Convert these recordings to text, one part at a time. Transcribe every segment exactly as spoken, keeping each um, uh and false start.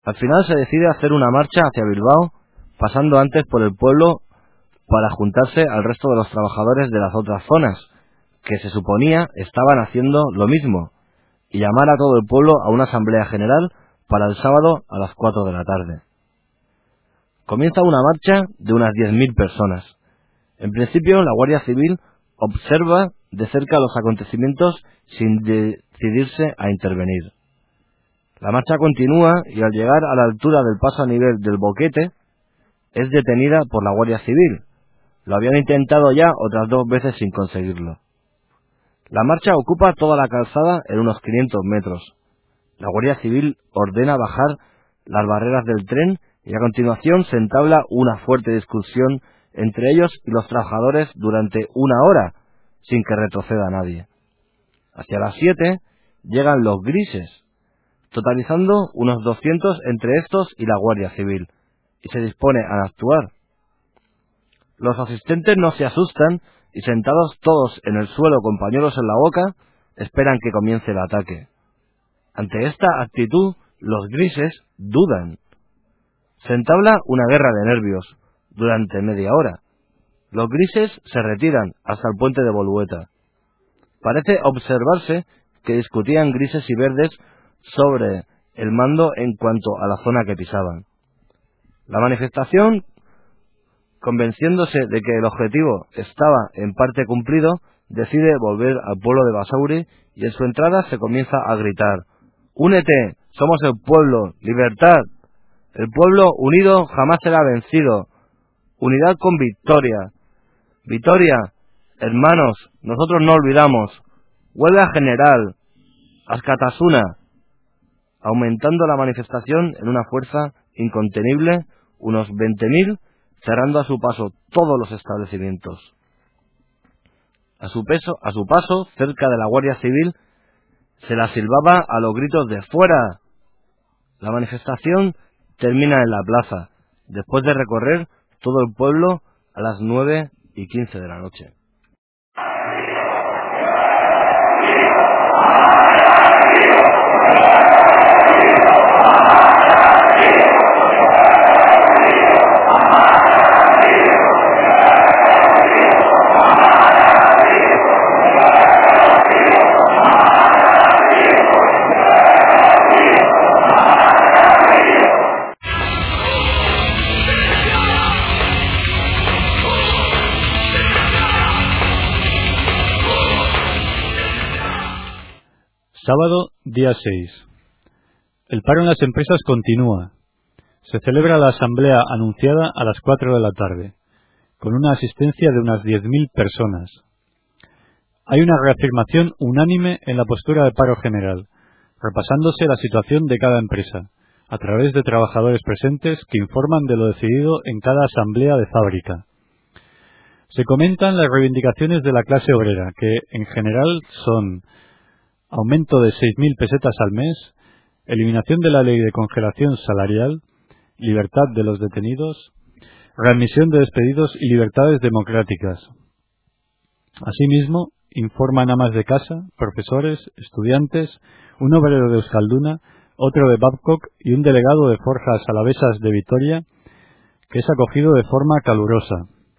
Al final se decide hacer una marcha hacia Bilbao, pasando antes por el pueblo para juntarse al resto de los trabajadores de las otras zonas, que se suponía estaban haciendo lo mismo, y llamar a todo el pueblo a una asamblea general para el sábado a las cuatro de la tarde. Comienza una marcha de unas diez mil personas. En principio, la Guardia Civil observa de cerca los acontecimientos sin decidirse a intervenir. La marcha continúa y al llegar a la altura del paso a nivel del Boquete, es detenida por la Guardia Civil. Lo habían intentado ya otras dos veces sin conseguirlo. La marcha ocupa toda la calzada en unos quinientos metros. La Guardia Civil ordena bajar las barreras del tren y a continuación se entabla una fuerte discusión entre ellos y los trabajadores durante una hora, sin que retroceda nadie. Hacia las siete llegan los grises, totalizando unos doscientos entre estos y la Guardia Civil, y se dispone a actuar. Los asistentes no se asustan y sentados todos en el suelo con pañuelos en la boca, esperan que comience el ataque. Ante esta actitud, los grises dudan. Se entabla una guerra de nervios durante media hora. Los grises se retiran hasta el puente de Bolueta. Parece observarse que discutían grises y verdes sobre el mando en cuanto a la zona que pisaban. La manifestación, convenciéndose de que el objetivo estaba en parte cumplido, decide volver al pueblo de Basauri y en su entrada se comienza a gritar: «¡Únete! ¡Somos el pueblo! ¡Libertad! El pueblo unido jamás será vencido! ¡Unidad con victoria! ¡Vitoria! Hermanos, nosotros no olvidamos! ¡Huelga general! ¡Askatasuna!». Aumentando la manifestación en una fuerza incontenible, unos veinte mil, cerrando a su paso todos los establecimientos. A su, peso, a su paso, cerca de la Guardia Civil, se la silbaba a los gritos de «¡Fuera!». La manifestación termina en la plaza, después de recorrer todo el pueblo a las nueve y quince de la noche. Sábado, día seis. El paro en las empresas continúa. Se celebra la asamblea anunciada a las cuatro de la tarde, con una asistencia de unas diez mil personas. Hay una reafirmación unánime en la postura de paro general, repasándose la situación de cada empresa, a través de trabajadores presentes que informan de lo decidido en cada asamblea de fábrica. Se comentan las reivindicaciones de la clase obrera, que en general son: aumento de seis mil pesetas al mes, eliminación de la ley de congelación salarial, libertad de los detenidos, readmisión de despedidos y libertades democráticas. Asimismo, informan amas de casa, profesores, estudiantes, un obrero de Euskalduna, otro de Babcock y un delegado de Forjas Alavesas de Vitoria, que es acogido de forma calurosa.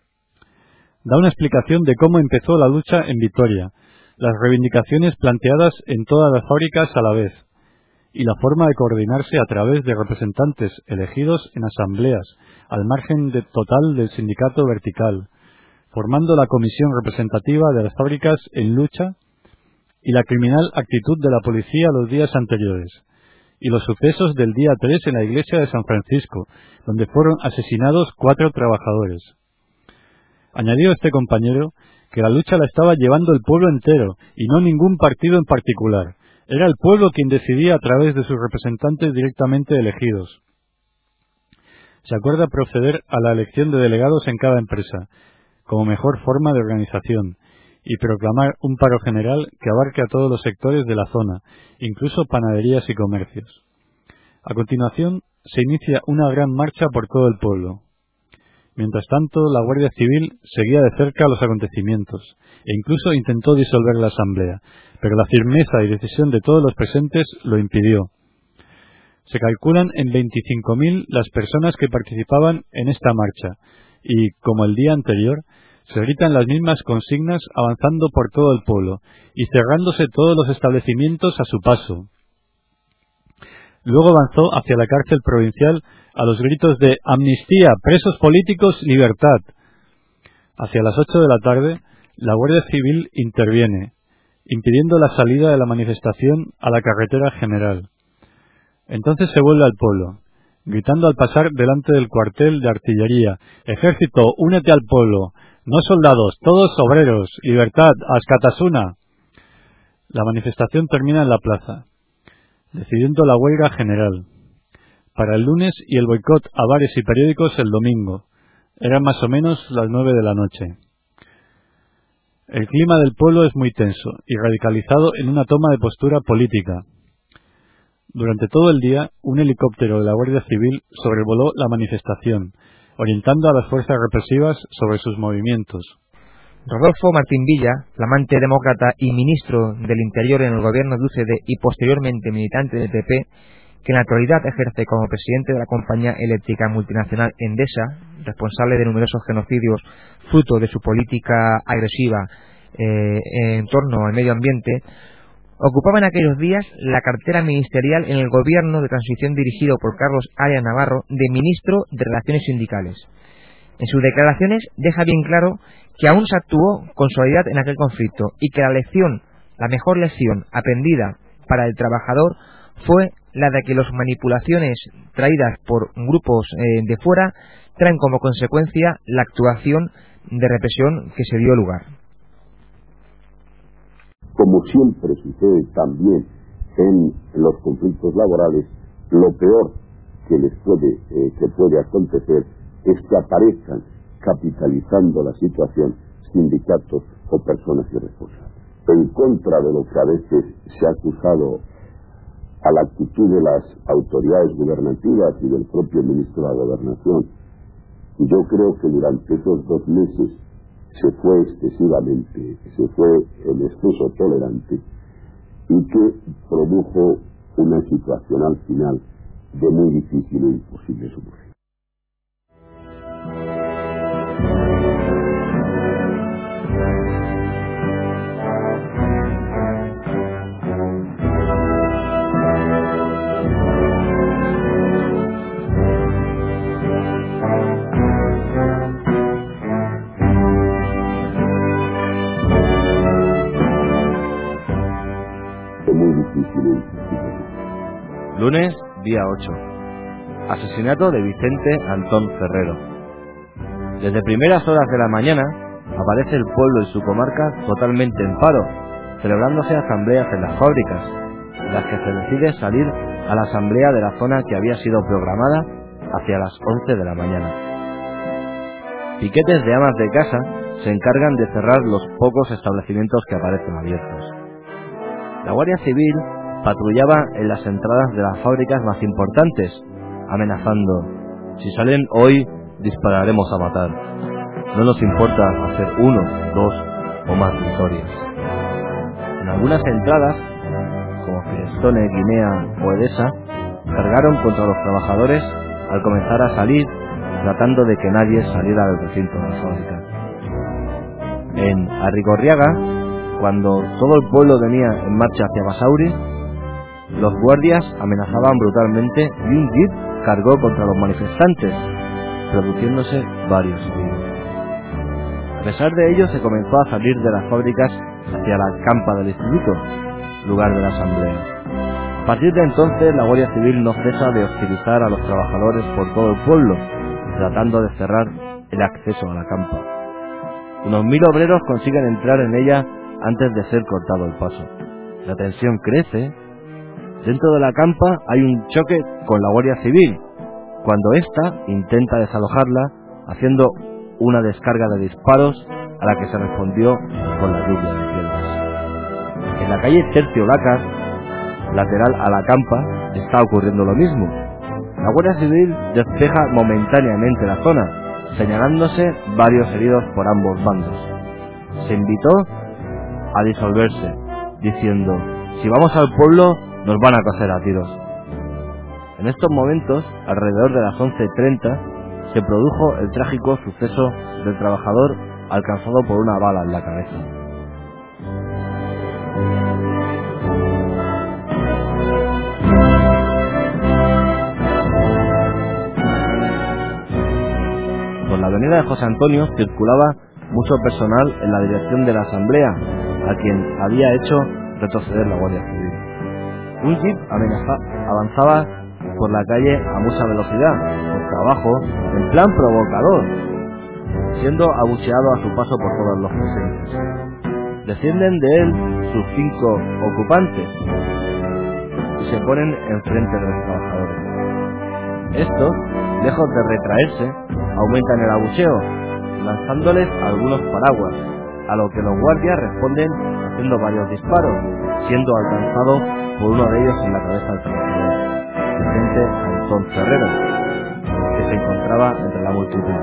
Da una explicación de cómo empezó la lucha en Vitoria, las reivindicaciones planteadas en todas las fábricas a la vez, y la forma de coordinarse a través de representantes elegidos en asambleas, al margen de total del sindicato vertical, formando la comisión representativa de las fábricas en lucha, y la criminal actitud de la policía los días anteriores, y los sucesos del día tres en la iglesia de San Francisco, donde fueron asesinados cuatro trabajadores. Añadió este compañero que la lucha la estaba llevando el pueblo entero y no ningún partido en particular. Era el pueblo quien decidía a través de sus representantes directamente elegidos. Se acuerda proceder a la elección de delegados en cada empresa, como mejor forma de organización, y proclamar un paro general que abarque a todos los sectores de la zona, incluso panaderías y comercios. A continuación, se inicia una gran marcha por todo el pueblo. Mientras tanto, la Guardia Civil seguía de cerca los acontecimientos e incluso intentó disolver la asamblea, pero la firmeza y decisión de todos los presentes lo impidió. Se calculan en veinticinco mil las personas que participaban en esta marcha y, como el día anterior, se gritan las mismas consignas avanzando por todo el pueblo y cerrándose todos los establecimientos a su paso. Luego avanzó hacia la cárcel provincial a los gritos de «Amnistía, presos políticos, libertad». Hacia las ocho de la tarde, la Guardia Civil interviene, impidiendo la salida de la manifestación a la carretera general. Entonces se vuelve al pueblo, gritando al pasar delante del cuartel de artillería: «Ejército, únete al pueblo, no soldados, todos obreros, libertad, Askatasuna». La manifestación termina en la plaza, decidiendo la huelga general para el lunes y el boicot a bares y periódicos el domingo. Eran más o menos las nueve de la noche. El clima del pueblo es muy tenso y radicalizado en una toma de postura política. Durante todo el día, un helicóptero de la Guardia Civil sobrevoló la manifestación, orientando a las fuerzas represivas sobre sus movimientos. Rodolfo Martín Villa, flamante demócrata y ministro del Interior en el gobierno de U C D y posteriormente militante del P P, que en la actualidad ejerce como presidente de la compañía eléctrica multinacional Endesa, responsable de numerosos genocidios fruto de su política agresiva eh, en torno al medio ambiente, ocupaba en aquellos días la cartera ministerial en el gobierno de transición dirigido por Carlos Arias Navarro de ministro de Relaciones Sindicales. En sus declaraciones deja bien claro que aún se actuó con solidaridad en aquel conflicto y que la lección, la mejor lección aprendida para el trabajador fue la de que las manipulaciones traídas por grupos eh, de fuera traen como consecuencia la actuación de represión que se dio lugar. Como siempre sucede también en los conflictos laborales, lo peor que les puede, eh, que puede acontecer es que aparezcan capitalizando la situación sindicatos o personas irresponsables. En contra de lo que a veces se ha acusado a la actitud de las autoridades gubernativas y del propio ministro de la Gobernación, yo creo que durante esos dos meses se fue excesivamente, se fue en exceso tolerante y que produjo una situación al final de muy difícil e imposible solución. Lunes, día ocho. Asesinato de Vicente Antón Ferrero. Desde primeras horas de la mañana aparece el pueblo y su comarca totalmente en paro, celebrándose asambleas en las fábricas, en las que se decide salir a la asamblea de la zona que había sido programada hacia las once de la mañana. Piquetes de amas de casa se encargan de cerrar los pocos establecimientos que aparecen abiertos. La Guardia Civil patrullaba en las entradas de las fábricas más importantes, amenazando: si salen hoy, dispararemos a matar. No nos importa hacer uno, dos o más victorias. En algunas entradas, como Firestone, Guinea o Edesa, cargaron contra los trabajadores al comenzar a salir, tratando de que nadie saliera del recinto de la fábrica. En Arrigorriaga, cuando todo el pueblo venía en marcha hacia Basauri, los guardias amenazaban brutalmente y un jeep cargó contra los manifestantes, produciéndose varios heridos. A pesar de ello, se comenzó a salir de las fábricas hacia la campa del instituto, lugar de la asamblea. A partir de entonces, la Guardia Civil no cesa de hostilizar a los trabajadores por todo el pueblo, tratando de cerrar el acceso a la campa. Unos mil obreros consiguen entrar en ella antes de ser cortado el paso. La tensión crece. Dentro de la campa hay un choque con la Guardia Civil, cuando ésta intenta desalojarla, haciendo una descarga de disparos a la que se respondió con la lluvia de piedras. En la calle Tercio Lacas, lateral a la campa, está ocurriendo lo mismo. La Guardia Civil despeja momentáneamente la zona, señalándose varios heridos por ambos bandos. Se invitó a disolverse, diciendo: si vamos al pueblo, nos van a coser a tiros. En estos momentos, alrededor de las once treinta, se produjo el trágico suceso del trabajador alcanzado por una bala en la cabeza. Por la avenida de José Antonio circulaba mucho personal en la dirección de la asamblea, a quien había hecho retroceder la Guardia Civil. Un jeep amenaza, avanzaba por la calle a mucha velocidad, por abajo, en plan provocador, siendo abucheado a su paso por todos los presentes. Descienden de él sus cinco ocupantes y se ponen enfrente de los trabajadores. Estos, lejos de retraerse, aumentan el abucheo, lanzándoles algunos paraguas, a lo que los guardias responden haciendo varios disparos, siendo alcanzado por uno de ellos en la cabeza del trabajador, Vicente Antón Ferrero, que se encontraba entre la multitud.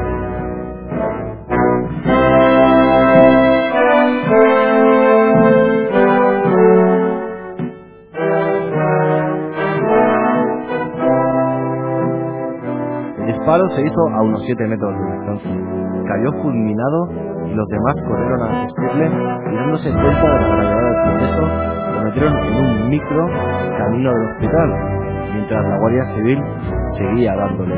El disparo se hizo a unos siete metros de distancia. Cayó fulminado y los demás corrieron a asistirle y dándose cuenta de la gravedad del proceso, lo metieron en un micro camino del hospital, mientras la Guardia Civil seguía dándole.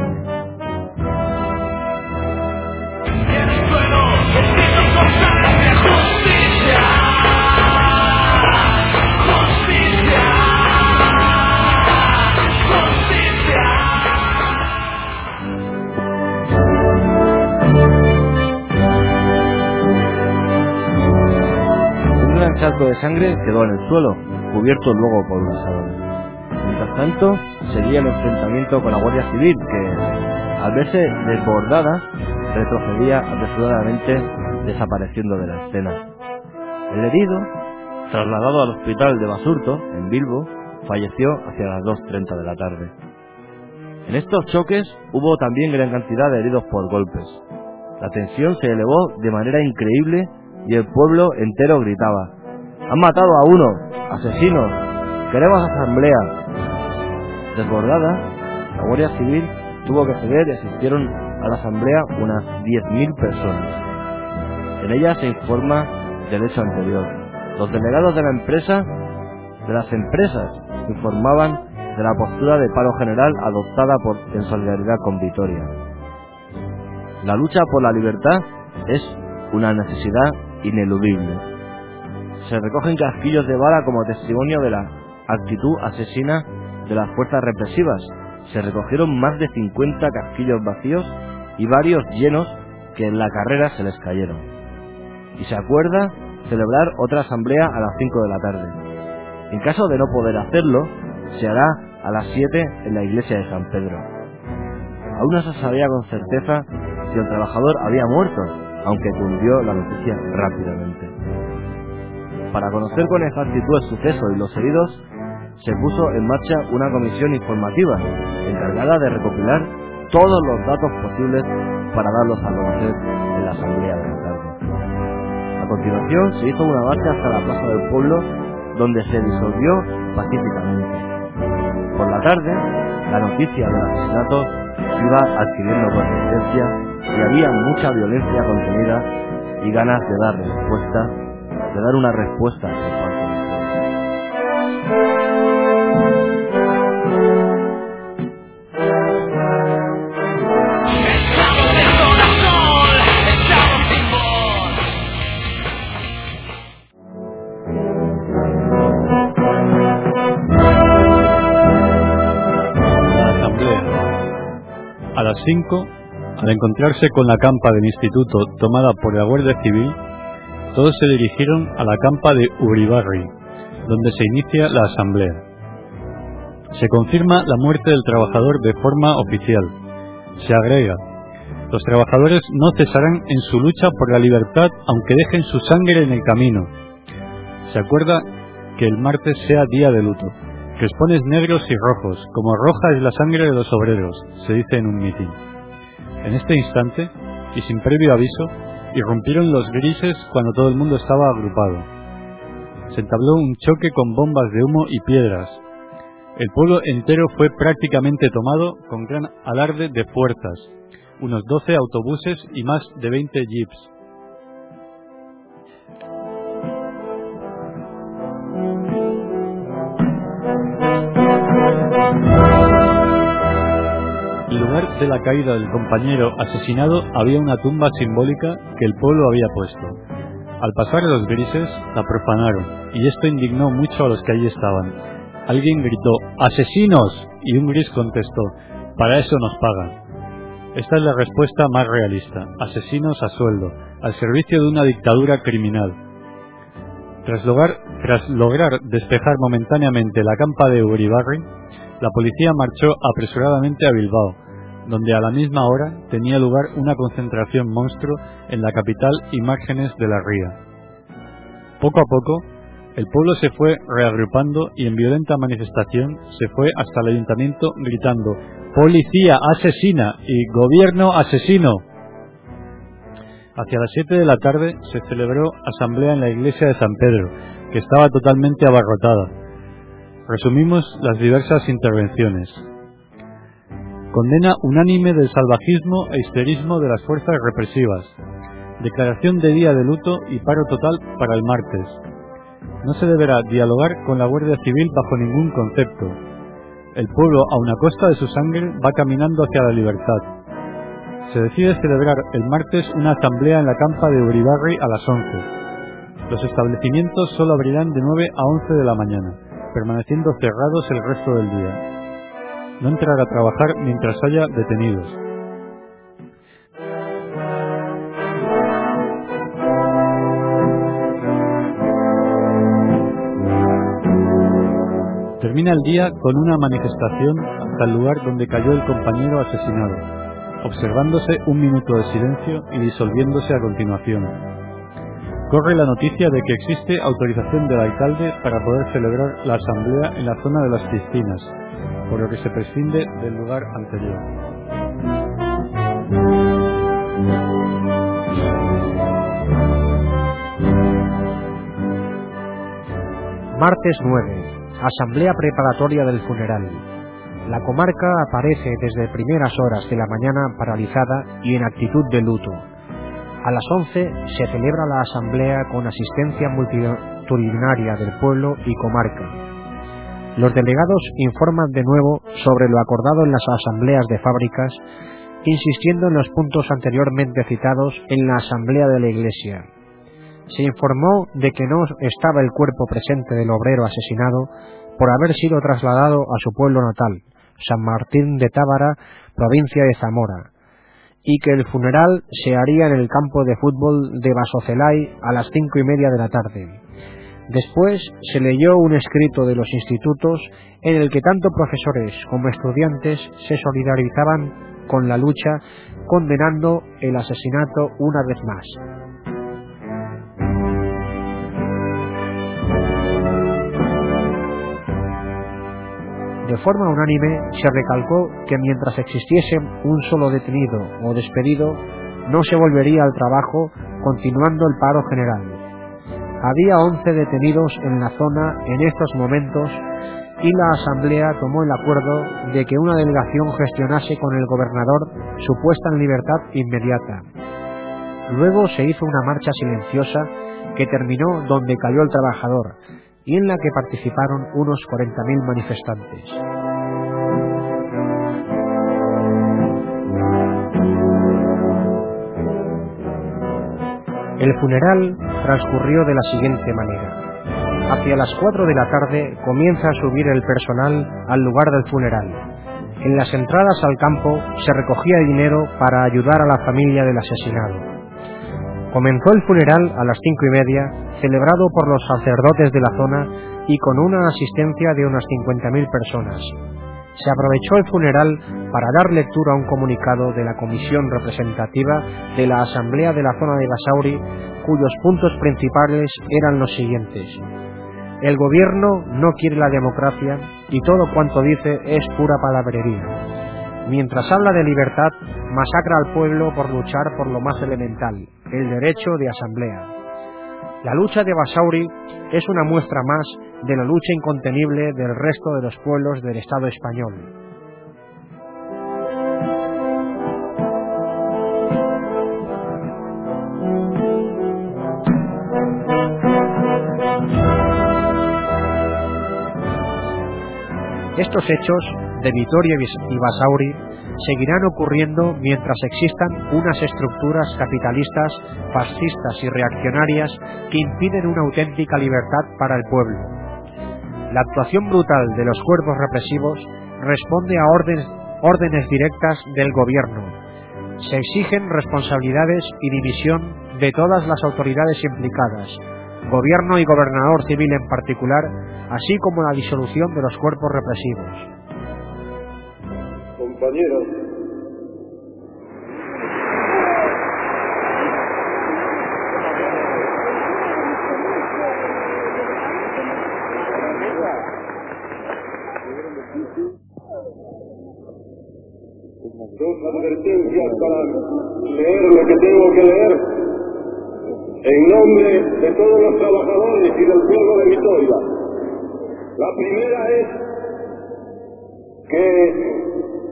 Un charco de sangre quedó en el suelo, cubierto luego por una sábana. Mientras tanto, seguía el enfrentamiento con la Guardia Civil, que, al verse desbordada, retrocedía apresuradamente, desapareciendo de la escena. El herido, trasladado al hospital de Basurto, en Bilbo, falleció hacia las dos treinta de la tarde. En estos choques hubo también gran cantidad de heridos por golpes. La tensión se elevó de manera increíble y el pueblo entero gritaba: ¡han matado a uno! ¡Asesinos! ¡Queremos asamblea! Desbordada, la Guardia Civil tuvo que ceder y asistieron a la asamblea unas diez mil personas. En ella se informa del hecho anterior. Los delegados de la empresa, de las empresas, informaban de la postura de paro general adoptada por, en solidaridad con Vitoria. La lucha por la libertad es una necesidad ineludible. Se recogen casquillos de bala como testimonio de la actitud asesina de las fuerzas represivas. Se recogieron más de cincuenta casquillos vacíos y varios llenos que en la carrera se les cayeron. Y se acuerda celebrar otra asamblea a las cinco de la tarde. En caso de no poder hacerlo, se hará a las siete en la iglesia de San Pedro. Aún no se sabía con certeza si el trabajador había muerto, aunque cundió la noticia rápidamente. Para conocer con exactitud el suceso y los heridos, se puso en marcha una comisión informativa encargada de recopilar todos los datos posibles para darlos a conocer en la asamblea de la tarde. A continuación se hizo una marcha hasta la plaza del pueblo, donde se disolvió pacíficamente. Por la tarde, la noticia del asesinato iba adquiriendo consistencia y había mucha violencia contenida y ganas de dar respuesta, de dar una respuesta por parte de todos. A las cinco, al encontrarse con la campa del instituto tomada por la Guardia Civil, todos se dirigieron a la campa de Uribarri, donde se inicia la asamblea. Se confirma la muerte del trabajador de forma oficial. Se agrega: los trabajadores no cesarán en su lucha por la libertad aunque dejen su sangre en el camino. Se acuerda que el martes sea día de luto. Crespones negros y rojos, como roja es la sangre de los obreros, se dice en un mitin. En este instante, y sin previo aviso, irrumpieron los grises cuando todo el mundo estaba agrupado. Se entabló un choque con bombas de humo y piedras. El pueblo entero fue prácticamente tomado con gran alarde de fuerzas, unos doce autobuses y más de veinte jeeps. En lugar de la caída del compañero asesinado había una tumba simbólica que el pueblo había puesto. Al pasar los grises, la profanaron, y esto indignó mucho a los que allí estaban. Alguien gritó ¡asesinos! Y un gris contestó ¡para eso nos pagan! Esta es la respuesta más realista: asesinos a sueldo, al servicio de una dictadura criminal. Tras lograr, tras lograr despejar momentáneamente la campa de Uribarri, la policía marchó apresuradamente a Bilbao, donde a la misma hora tenía lugar una concentración monstruo en la capital y márgenes de la ría. Poco a poco, el pueblo se fue reagrupando y en violenta manifestación se fue hasta el ayuntamiento gritando ¡Policía asesina! y ¡Gobierno asesino! Hacia las siete de la tarde se celebró asamblea en la iglesia de San Pedro, que estaba totalmente abarrotada. Resumimos las diversas intervenciones. Condena unánime del salvajismo e histerismo de las fuerzas represivas. Declaración de día de luto y paro total para el martes. No se deberá dialogar con la Guardia Civil bajo ningún concepto. El pueblo, aun a costa de su sangre, va caminando hacia la libertad. Se decide celebrar el martes una asamblea en la campa de Uribarri a las once. Los establecimientos solo abrirán de nueve a once de la mañana, permaneciendo cerrados el resto del día. No entrar a trabajar mientras haya detenidos. Termina el día con una manifestación hasta el lugar donde cayó el compañero asesinado, observándose un minuto de silencio y disolviéndose a continuación. Corre la noticia de que existe autorización del alcalde para poder celebrar la asamblea en la zona de las piscinas, por lo que se prescinde del lugar anterior. Martes nueve. Asamblea preparatoria del funeral. La comarca aparece desde primeras horas de la mañana paralizada y en actitud de luto. A las once se celebra la asamblea con asistencia multitudinaria del pueblo y comarca. Los delegados informan de nuevo sobre lo acordado en las asambleas de fábricas, insistiendo en los puntos anteriormente citados en la asamblea de la iglesia. Se informó de que no estaba el cuerpo presente del obrero asesinado por haber sido trasladado a su pueblo natal, San Martín de Tábara, provincia de Zamora, y que el funeral se haría en el campo de fútbol de Basocelay a las cinco y media de la tarde. Después se leyó un escrito de los institutos en el que tanto profesores como estudiantes se solidarizaban con la lucha, condenando el asesinato una vez más. De forma unánime se recalcó que mientras existiese un solo detenido o despedido, no se volvería al trabajo, continuando el paro general. Había once detenidos en la zona en estos momentos y la asamblea tomó el acuerdo de que una delegación gestionase con el gobernador su puesta en libertad inmediata. Luego se hizo una marcha silenciosa que terminó donde cayó el trabajador, y en la que participaron unos cuarenta mil manifestantes. El funeral transcurrió de la siguiente manera. Hacia las cuatro de la tarde comienza a subir el personal al lugar del funeral. En las entradas al campo se recogía dinero para ayudar a la familia del asesinado. Comenzó el funeral a las cinco y media, celebrado por los sacerdotes de la zona y con una asistencia de unas cincuenta mil personas. Se aprovechó el funeral para dar lectura a un comunicado de la comisión representativa de la Asamblea de la zona de Basauri, cuyos puntos principales eran los siguientes: el gobierno no quiere la democracia y todo cuanto dice es pura palabrería. Mientras habla de libertad, masacra al pueblo por luchar por lo más elemental, el derecho de asamblea. La lucha de Basauri es una muestra más de la lucha incontenible del resto de los pueblos del Estado español. Estos hechos de Vitoria y Basauri seguirán ocurriendo mientras existan unas estructuras capitalistas, fascistas y reaccionarias que impiden una auténtica libertad para el pueblo. La actuación brutal de los cuerpos represivos responde a órdenes, órdenes directas del gobierno. Se exigen responsabilidades y dimisión de todas las autoridades implicadas, gobierno y gobernador civil en particular, así como la disolución de los cuerpos represivos. Compañeros, dos advertencias para leer lo que tengo que leer en nombre de todos los trabajadores y del pueblo de Vitoria. La primera es que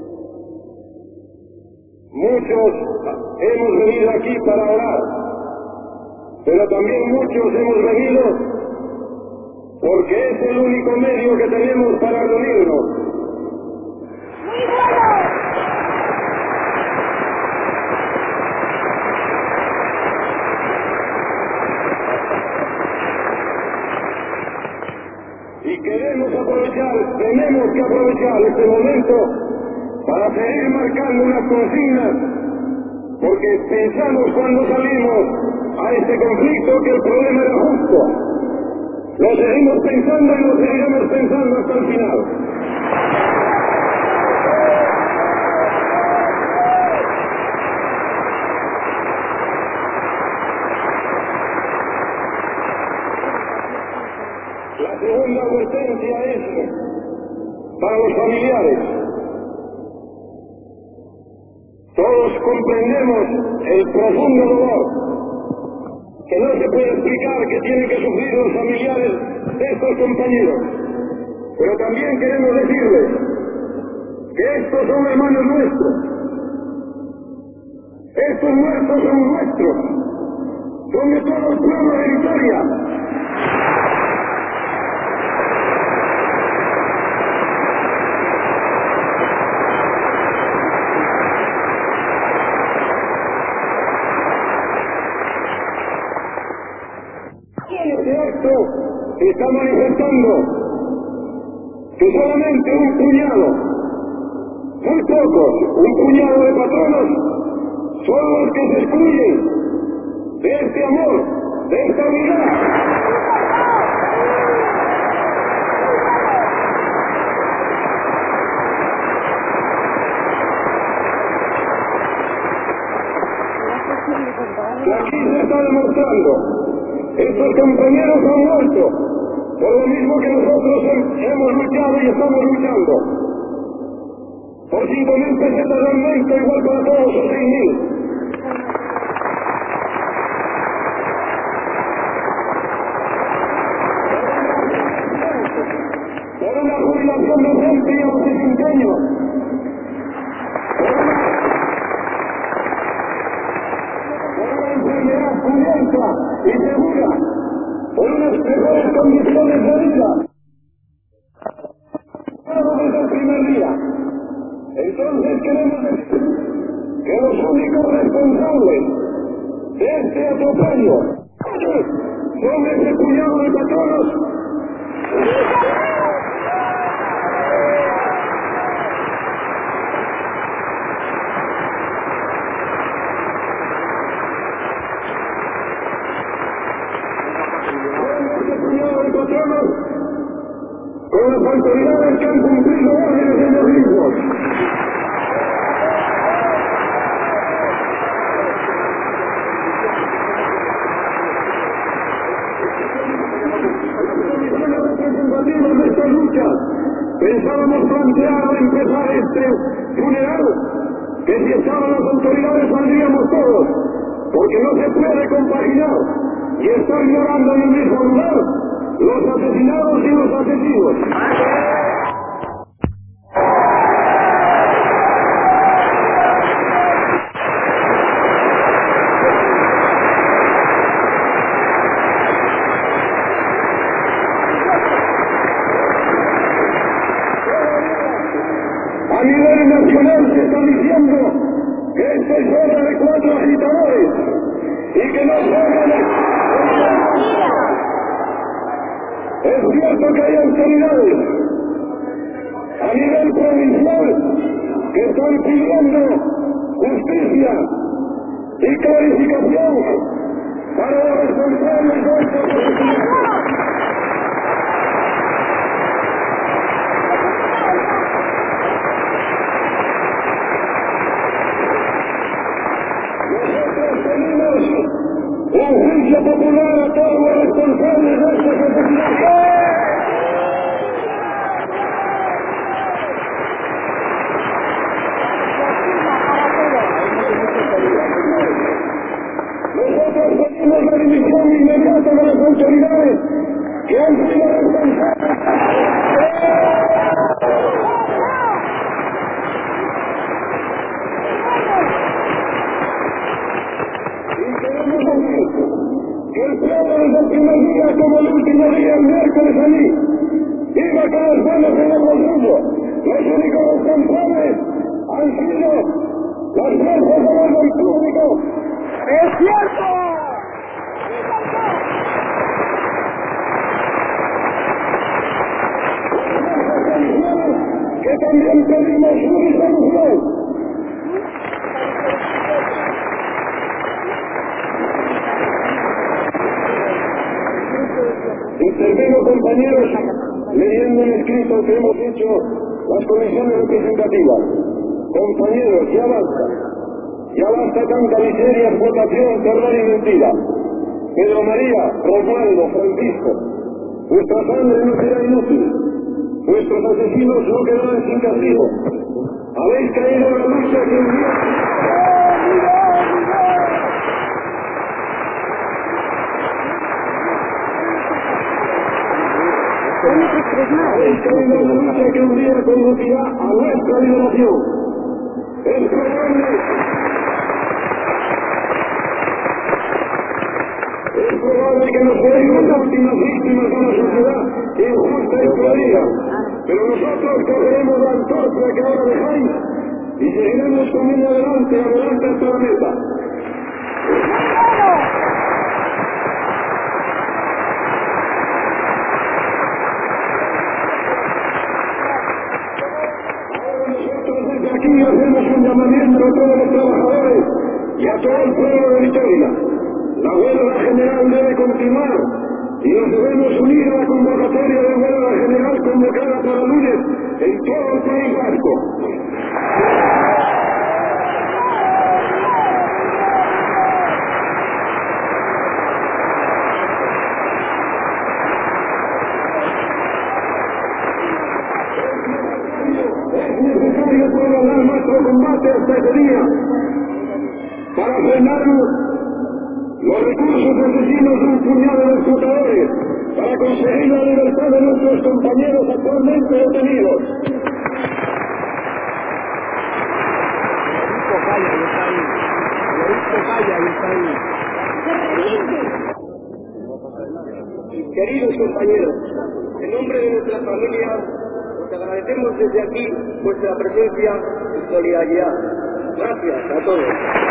muchos hemos venido aquí para orar, pero también muchos hemos venido porque es el único medio que tenemos para reunirnos. ¡Muy bueno! Y queremos aprovechar, tenemos que aprovechar este momento para seguir marcando unas consignas, porque pensamos cuando salimos a este conflicto que el problema era justo. Lo seguimos pensando y lo seguiremos pensando hasta el final. La segunda advertencia es para los familiares. Todos comprendemos el profundo dolor que no se puede explicar que tienen que sufrir los familiares de estos compañeros. Pero también queremos decirles que estos son hermanos nuestros. Estos muertos son nuestros. Son de todo el pueblo de Vitoria. Está manifestando que solamente un puñado, muy pocos, un puñado de patronos son los que se excluyen de este amor, de esta unidad. Y aquí se está demostrando, estos compañeros han muerto por lo mismo que nosotros hemos luchado y estamos luchando. Por cinco mil pesetas de aumento igual para todos o seis mil. Por una jubilación decente y a los sesenta años. Por una enfermedad cubierta y segura. Por unas mejores condiciones de vida. Todo desde el primer día. Entonces queremos decir que los únicos responsables de este atropello son ese puñado de patronos. Con las autoridades que han cumplido órdenes de los mismos. Representativos de esta lucha, pensábamos plantear al empezar este funeral que si estaban las autoridades saldríamos todos, porque no se puede compaginar y estar llorando en el mismo lugar los asesinados y los asesinos. A nivel nacional se está diciendo que esto es obra de cuatro agitadores y que no es obra de... Es cierto que hay autoridades a nivel provincial que están pidiendo justicia y clarificación para los responsables de estos asesinatos. Un juicio popular a todos los responsables de estos asesinatos. Nosotros pedimos la dimisión inmediata de las autoridades que han sido responsables. Que el pueblo desde el primer día como el último día, el miércoles allí, diga que los buenos en el bolsillo, los únicos responsables han sido las fuerzas del orden público. ¡Es cierto! Que también pedimos su disolución. Intervengo, compañeros, leyendo un escrito que hemos hecho las comisiones representativas. Compañeros, ya basta. Ya basta tanta miseria, explotación, terror y mentira. Pedro María, Romualdo, Francisco, vuestra sangre no será inútil. Vuestros asesinos no quedarán sin castigo. Habéis caído en la lucha que un día... Habéis caído en la lucha que un día conducirá a nuestra liberación. Es probable... Es probable que nos veamos las últimas víctimas de una sociedad injusta y podrida, pero nosotros cogeremos la antorcha que ahora dejáis y seguiremos camino adelante, adelante hasta la meta. Ahora nosotros desde aquí hacemos un llamamiento a todos los trabajadores y a todo el pueblo de Vitoria. La huelga general debe continuar y nos debemos unir a la convocatoria de huelga general convocada para lunes en todo el País Vasco. Es necesario prolongar nuestro combate hasta ese día para frenar los recursos asesinos de un puñado de explotadores, para conseguir la libertad de nuestros compañeros actualmente detenidos. Queridos compañeros, en nombre de nuestra familia, os agradecemos desde aquí vuestra presencia y solidaridad. Gracias a todos.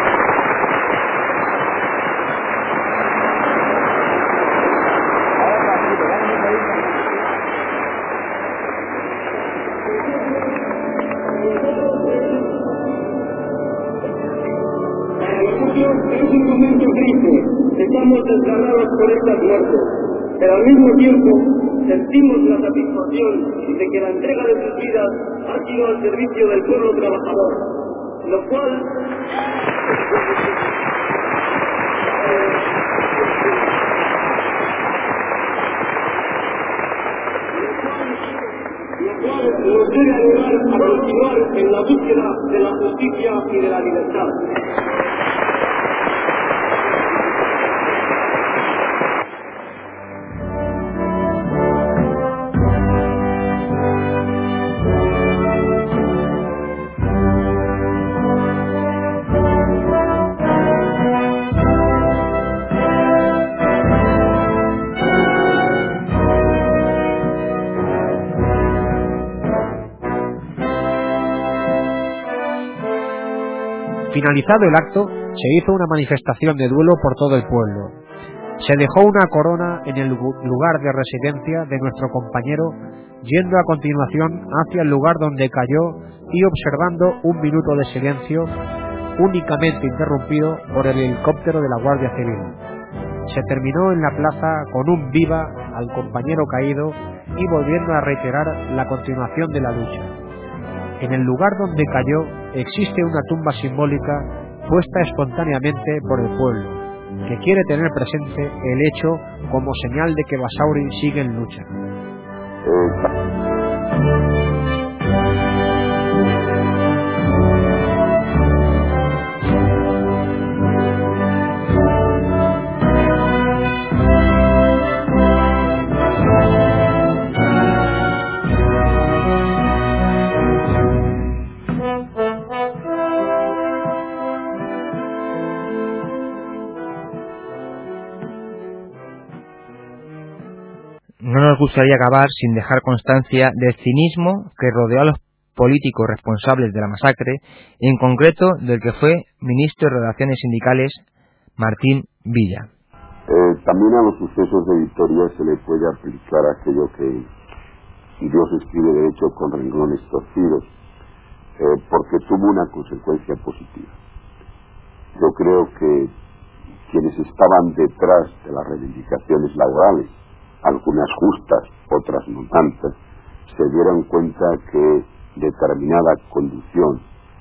Es un momento triste, estamos desgarrados por estas muertes, pero al mismo tiempo sentimos la satisfacción de que la entrega de sus vidas ha sido al servicio del pueblo trabajador, lo cual lo cual nos debe ayudar a continuar en la búsqueda de la justicia y de la libertad. Finalizado el acto, se hizo una manifestación de duelo por todo el pueblo. Se dejó una corona en el lugar de residencia de nuestro compañero, yendo a continuación hacia el lugar donde cayó y observando un minuto de silencio, únicamente interrumpido por el helicóptero de la Guardia Civil. Se terminó en la plaza con un viva al compañero caído y volviendo a reiterar la continuación de la lucha. En el lugar donde cayó existe una tumba simbólica puesta espontáneamente por el pueblo, que quiere tener presente el hecho como señal de que Basauri sigue en lucha. No nos gustaría acabar sin dejar constancia del cinismo que rodeó a los políticos responsables de la masacre, en concreto del que fue ministro de Relaciones Sindicales, Martín Villa. Eh, también a los sucesos de Vitoria se le puede aplicar aquello que Dios escribe de hecho con renglones torcidos, eh, porque tuvo una consecuencia positiva. Yo creo que quienes estaban detrás de las reivindicaciones laborales, algunas justas, otras no tantas, se dieron cuenta que determinada conducción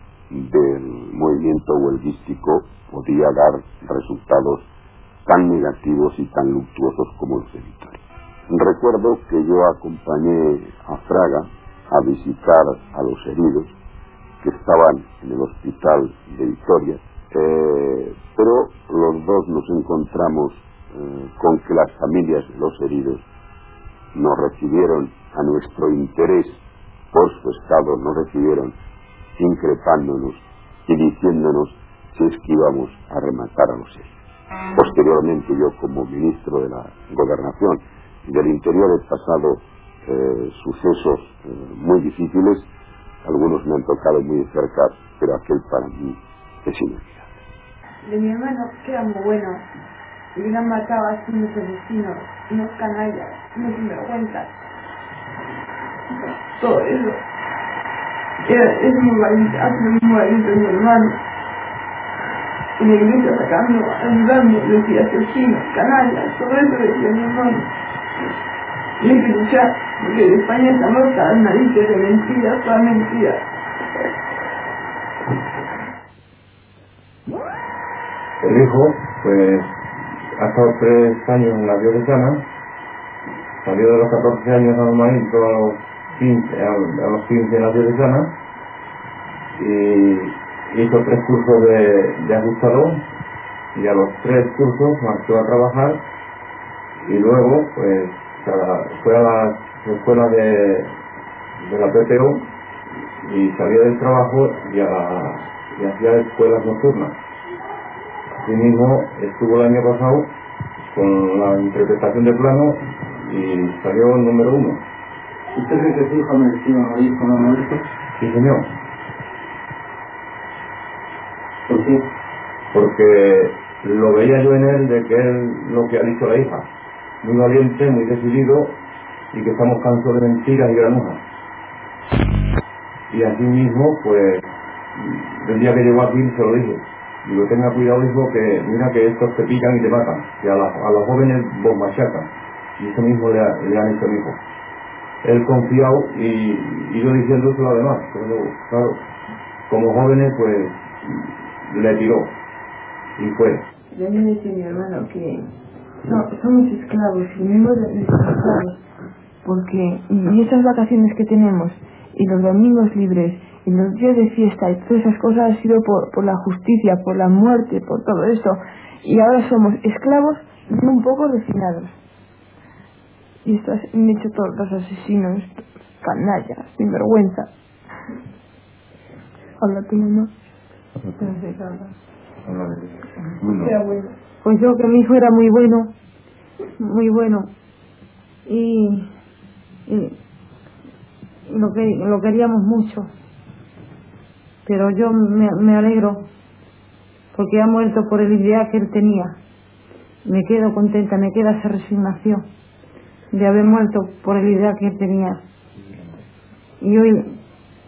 del movimiento huelguístico podía dar resultados tan negativos y tan luctuosos como los de Vitoria. Recuerdo que yo acompañé a Fraga a visitar a los heridos que estaban en el hospital de Vitoria, eh, pero los dos nos encontramos eh, con que las familias de los heridos nos recibieron a nuestro interés por su estado, nos recibieron increpándonos y diciéndonos si es que íbamos a rematar a los heridos. Posteriormente yo, como ministro de la Gobernación y del Interior, he pasado eh, sucesos eh, muy difíciles, algunos me han tocado muy de cerca, pero aquel para mí es inolvidable. De mi hermano, que era muy bueno, y le han matado a unos vecinos, unos canallas, unos sinvergüenzas, todo eso. Era, es muy valiente, hace lo mismo valiente mi hermano. En la iglesia sacando, ayudando, decía asesinos, canallas, todo eso decía mi hermano. Y hay que luchar, porque en España estamos hasta las narices de mentiras, toda mentira. El hijo, pues, ha estado tres años en la diocesana, salió de los catorce años normalmente a los quince, a los quince en la diocesana, y hizo tres cursos de, de ajustador, y a los tres cursos marchó a trabajar, y luego, pues, fue a las escuelas de, de la P P O, y salía del trabajo y, a, y hacía escuelas nocturnas. Asimismo, estuvo el año pasado con la interpretación de plano y salió el número uno. ¿Usted cree que su hijo merecía morir como muerto? Sí, señor. ¿Por qué? Porque lo veía yo en él de que él, lo que ha dicho la hija, muy valiente, muy decidido, y que estamos cansados de mentiras y granujas. Y asimismo, pues, el día que llegó aquí se lo dije. Digo, tenga cuidado, hijo, que mira que estos te pican y te matan, que a, la, a los jóvenes vos machacan. Y eso mismo le, le han hecho a mi hijo. Él confiado y, y yo diciéndoselo además, pero claro, como jóvenes, pues, le tiró y fue. Yo le decía a mi hermano que no, somos esclavos, vivimos de esclavos, porque y estas vacaciones que tenemos, y los domingos libres, y los días de fiesta, y todas esas cosas han sido por, por la justicia, por la muerte, por todo eso, y ahora somos esclavos y un poco refinados. Y esto han hecho todos los asesinos, canallas, sin vergüenza. Habla tu mamá. Era bueno. Pues yo, que mi hijo era muy bueno, muy bueno, y, y lo, que, lo queríamos mucho, pero yo me, me alegro porque ha muerto por el ideal que él tenía. Me quedo contenta, me queda esa resignación de haber muerto por el ideal que él tenía. Y hoy,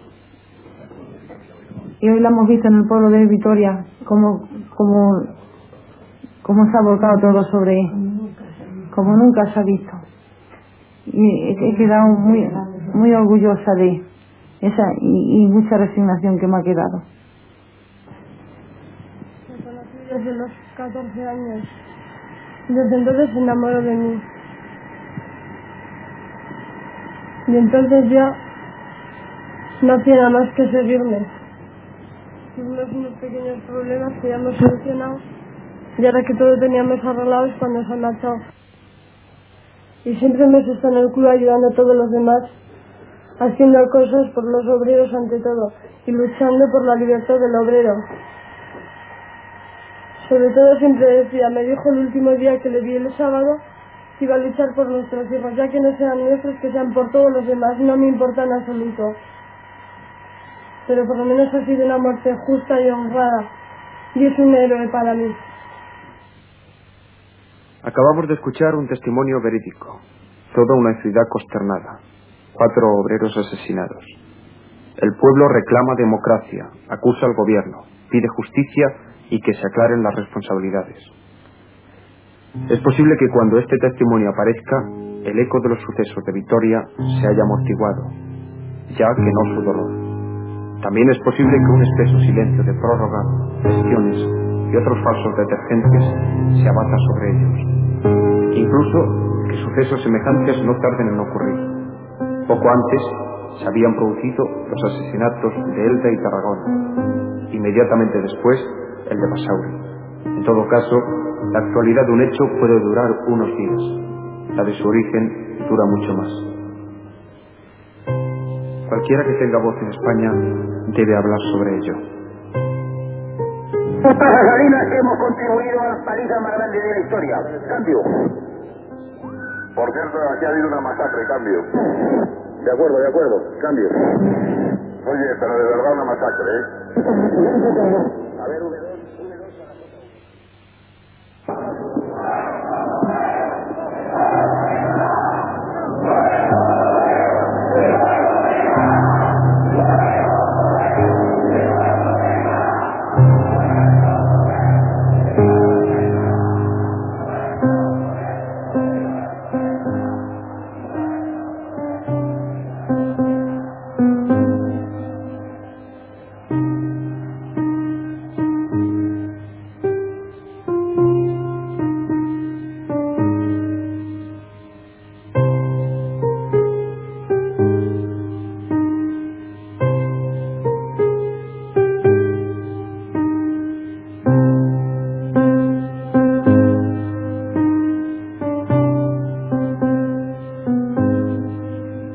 y hoy lo hemos visto en el pueblo de Vitoria, como, como, como se ha volcado todo sobre él, como nunca se ha visto. Y he, he quedado muy, muy orgullosa de esa y, y mucha resignación que me ha quedado. Me conocí desde los catorce años. Desde entonces se enamoró de mí. Y entonces ya no hacía nada más que seguirme. Tuvimos unos pequeños problemas que ya hemos solucionado. Y ahora que todo teníamos arreglado es cuando se ha marchado. Y siempre hemos estado en el club ayudando a todos los demás, haciendo cosas por los obreros ante todo y luchando por la libertad del obrero. Sobre todo siempre decía, me dijo el último día que le vi el sábado, que iba a luchar por nuestros hijos, ya que no sean nuestros, que sean por todos los demás, no me importa en absoluto. Pero por lo menos ha sido una muerte justa y honrada, y es un héroe para mí. Acabamos de escuchar un testimonio verídico. Toda una ciudad consternada. Cuatro obreros asesinados. El pueblo reclama democracia, acusa al gobierno, pide justicia y que se aclaren las responsabilidades. Es posible que cuando este testimonio aparezca, el eco de los sucesos de Vitoria se haya amortiguado, ya que no su dolor. También es posible que un espeso silencio de prórroga, gestiones y otros falsos detergentes se abata sobre ellos. Incluso que sucesos semejantes no tarden en ocurrir. Poco antes se habían producido los asesinatos de Elda y Tarragona. Inmediatamente después, el de Basauri. En todo caso, la actualidad de un hecho puede durar unos días. La de su origen dura mucho más. Cualquiera que tenga voz en España debe hablar sobre ello. Estas gasolinas hemos contribuido a la paliza más grande de la historia. Cambio. Por cierto, aquí ha habido una masacre, cambio. De acuerdo, de acuerdo, cambio. Oye, pero de verdad una masacre, ¿eh?